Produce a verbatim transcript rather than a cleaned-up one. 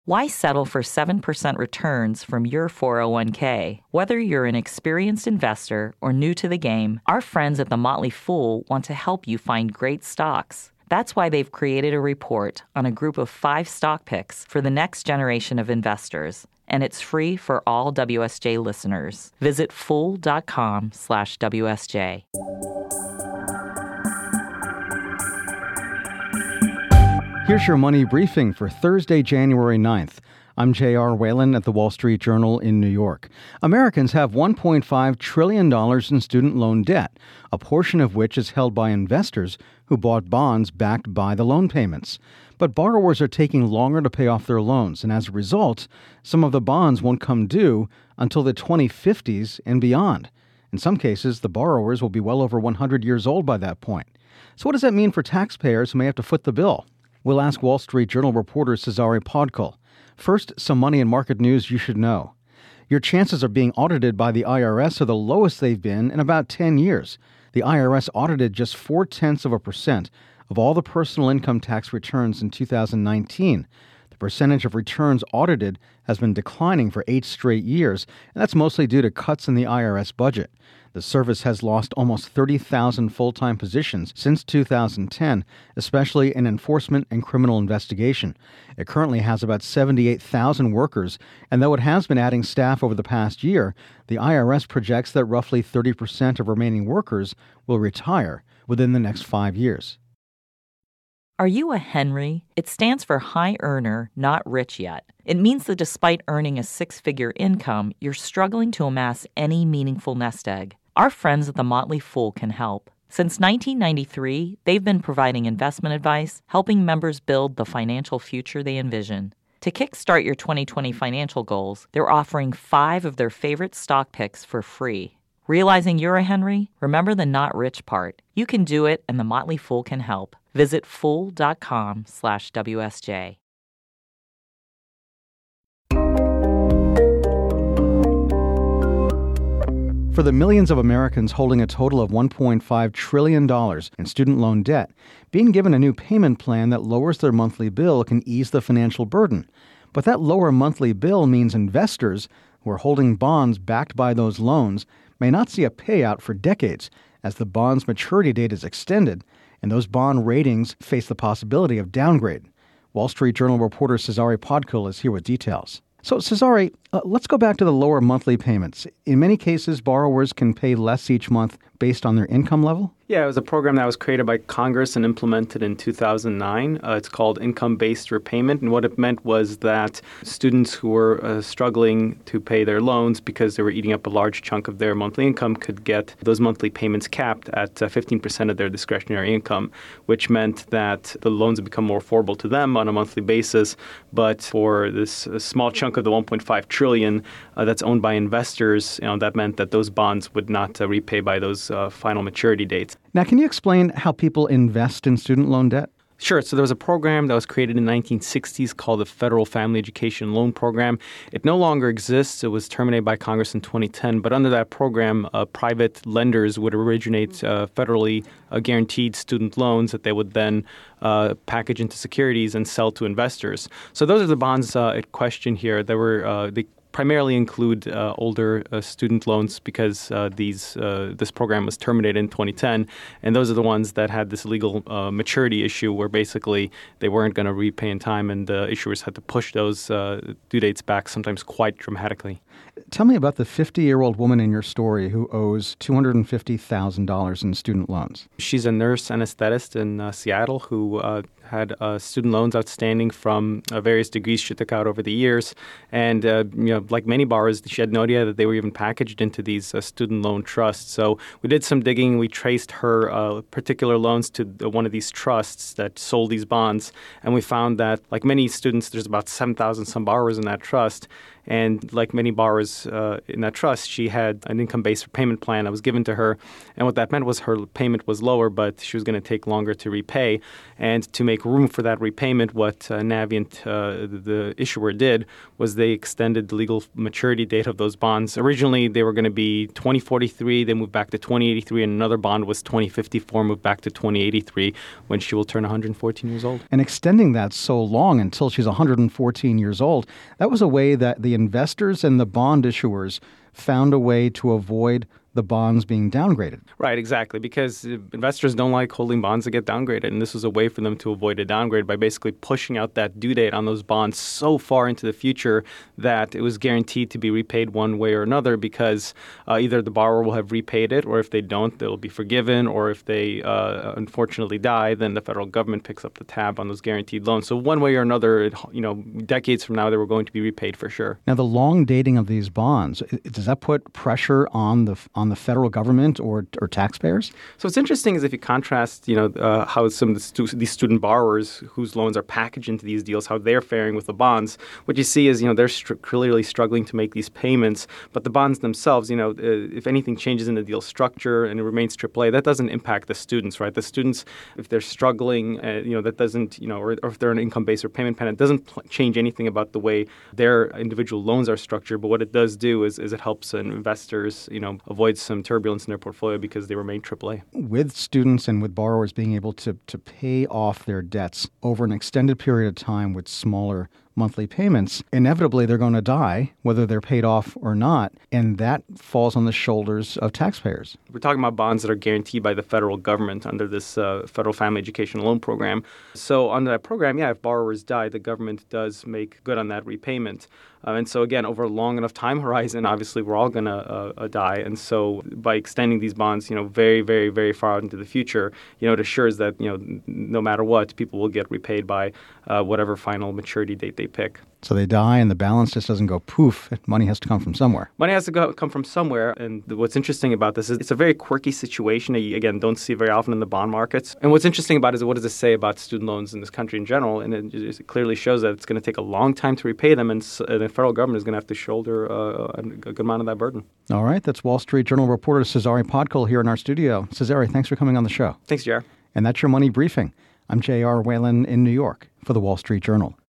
Why settle for seven percent returns from your four oh one k? Whether you're an experienced investor or new to the game, our friends at The Motley Fool want to help you find great stocks. That's why they've created a report on a group of five stock picks for the next generation of investors. And it's free for all W S J listeners. Visit fool.com slash WSJ. Here's your money briefing for Thursday, January ninth. I'm J R. Whalen at the Wall Street Journal in New York. Americans have one point five trillion dollars in student loan debt, a portion of which is held by investors who bought bonds backed by the loan payments. But borrowers are taking longer to pay off their loans, and as a result, some of the bonds won't come due until the twenty fifties and beyond. In some cases, the borrowers will be well over one hundred years old by that point. So what does that mean for taxpayers who may have to foot the bill? We'll ask Wall Street Journal reporter Cesare Podkul. First, some money and market news you should know. Your chances of being audited by the I R S are the lowest they've been in about ten years. The I R S audited just four-tenths of a percent of all the personal income tax returns in two thousand nineteen. The percentage of returns audited has been declining for eight straight years, and that's mostly due to cuts in the I R S budget. The service has lost almost thirty thousand full-time positions since two thousand ten, especially in enforcement and criminal investigation. It currently has about seventy-eight thousand workers, and though it has been adding staff over the past year, the I R S projects that roughly thirty percent of remaining workers will retire within the next five years. Are you a Henry? It stands for high earner, not rich yet. It means that despite earning a six-figure income, you're struggling to amass any meaningful nest egg. Our friends at The Motley Fool can help. Since nineteen ninety-three, they've been providing investment advice, helping members build the financial future they envision. To kickstart your twenty twenty financial goals, they're offering five of their favorite stock picks for free. Realizing you're a Henry? Remember the not rich part. You can do it, and The Motley Fool can help. Visit fool.com slash WSJ. For the millions of Americans holding a total of one point five trillion dollars in student loan debt, being given a new payment plan that lowers their monthly bill can ease the financial burden. But that lower monthly bill means investors who are holding bonds backed by those loans may not see a payout for decades as the bond's maturity date is extended and those bond ratings face the possibility of downgrade. Wall Street Journal reporter Cesare Podkul is here with details. So, Cesare, uh, let's go back to the lower monthly payments. In many cases, borrowers can pay less each month based on their income level? Yeah, it was a program that was created by Congress and implemented in two thousand nine. Uh, it's called income-based repayment, and what it meant was that students who were uh, struggling to pay their loans because they were eating up a large chunk of their monthly income could get those monthly payments capped at uh, fifteen percent of their discretionary income, which meant that the loans would become more affordable to them on a monthly basis. But for this uh, small chunk of the one point five trillion dollars uh, that's owned by investors, you know, that meant that those bonds would not uh, repay by those uh, final maturity dates. Now, can you explain how people invest in student loan debt? Sure. So there was a program that was created in the nineteen sixties called the Federal Family Education Loan Program. It no longer exists. It was terminated by Congress in twenty ten. But under that program, uh, private lenders would originate uh, federally uh, guaranteed student loans that they would then uh, package into securities and sell to investors. So those are the bonds uh, at question here. There were uh, the primarily include uh, older uh, student loans because uh, these uh, this program was terminated in twenty ten, and those are the ones that had this legal uh, maturity issue where basically they weren't going to repay in time, and the issuers had to push those uh, due dates back sometimes quite dramatically. Tell me about the fifty-year-old woman in your story who owes two hundred fifty thousand dollars in student loans. She's a nurse anesthetist in uh, Seattle who uh, had uh, student loans outstanding from uh, various degrees she took out over the years. And, uh, you know, like many borrowers, she had no idea that they were even packaged into these uh, student loan trusts. So we did some digging. We traced her uh, particular loans to the, one of these trusts that sold these bonds. And we found that, like many students, there's about seven thousand some borrowers in that trust. And like many borrowers uh, in that trust, she had an income-based repayment plan that was given to her. And what that meant was her payment was lower, but she was going to take longer to repay. And to make make room for that repayment, what uh, Navient, uh, the issuer, did was they extended the legal maturity date of those bonds. Originally, they were going to be twenty forty-three. They moved back to twenty eighty-three, and another bond was twenty fifty-four, moved back to twenty eighty-three when she will turn one hundred fourteen years old. And extending that so long until she's one hundred fourteen years old, that was a way that the investors and the bond issuers found a way to avoid the bonds being downgraded. Right, exactly, because investors don't like holding bonds that get downgraded, and this was a way for them to avoid a downgrade by basically pushing out that due date on those bonds so far into the future that it was guaranteed to be repaid one way or another, because uh, either the borrower will have repaid it, or if they don't, they'll be forgiven, or if they uh, unfortunately die, then the federal government picks up the tab on those guaranteed loans. So one way or another, it, you know, decades from now, they were going to be repaid for sure. Now, the long dating of these bonds, does that put pressure on the on the federal government or or taxpayers? So what's interesting is if you contrast, you know, uh, how some of the stu- these student borrowers whose loans are packaged into these deals, how they're faring with the bonds, what you see is, you know, they're str- clearly struggling to make these payments, but the bonds themselves, you know, uh, if anything changes in the deal structure and it remains triple A, that doesn't impact the students, right? The students, if they're struggling, uh, you know, that doesn't, you know, or, or if they're an income-based or payment plan, it doesn't pl- change anything about the way their individual loans are structured, but what it does do is, is it helps uh, investors, you know, avoid some turbulence in their portfolio because they remain triple A. With students and with borrowers being able to, to pay off their debts over an extended period of time with smaller monthly payments, inevitably they're going to die, whether they're paid off or not, and that falls on the shoulders of taxpayers. We're talking about bonds that are guaranteed by the federal government under this uh, Federal Family Education Loan Program. So under that program, yeah, if borrowers die, the government does make good on that repayment. Uh, and so, again, over a long enough time horizon, obviously, we're all going to uh, uh, die. And so by extending these bonds, you know, very, very, very far out into the future, you know, it assures that, you know, n- no matter what, people will get repaid by uh, whatever final maturity date they pick. So they die and the balance just doesn't go poof. Money has to come from somewhere. Money has to go, come from somewhere. And what's interesting about this is it's a very quirky situation that you, again, don't see very often in the bond markets. And what's interesting about it is what does this say about student loans in this country in general? And it, just, it clearly shows that it's going to take a long time to repay them, and, and the federal government is going to have to shoulder uh, a good amount of that burden. All right. That's Wall Street Journal reporter Cesare Podkul here in our studio. Cesare, thanks for coming on the show. Thanks, J R. And that's your Money Briefing. I'm J R. Whalen in New York for the Wall Street Journal.